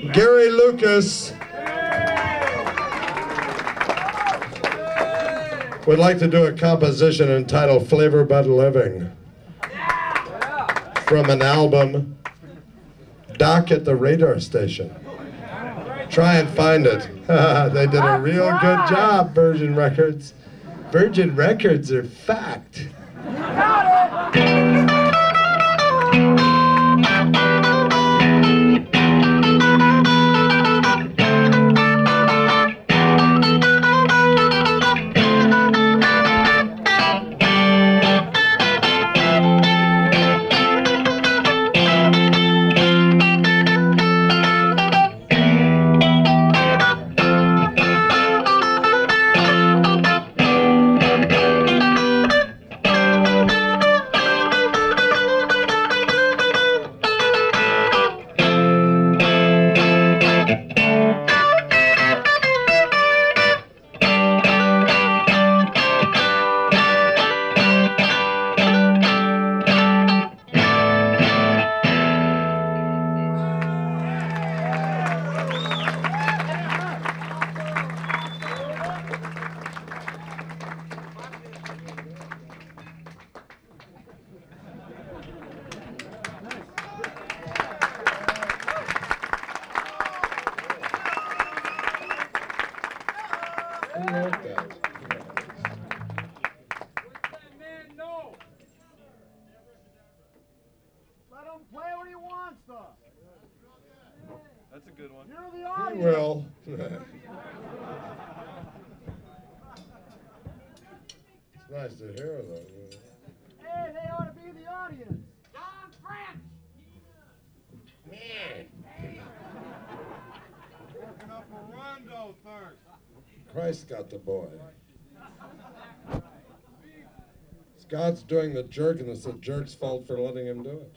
Gary Lucas would like to do a composition entitled Flavor Bud Living from an album, Doc at the Radar Station. Try and find it. They did a real good job, Virgin Records. Virgin Records are fact. That's a good one. You're the audience. He will. It's nice to hear, though. Hey, they ought to be the audience. John French! Working up a rondo thirst. Christ got the boy. Scott's doing the jerk, and it's the jerk's fault for letting him do it.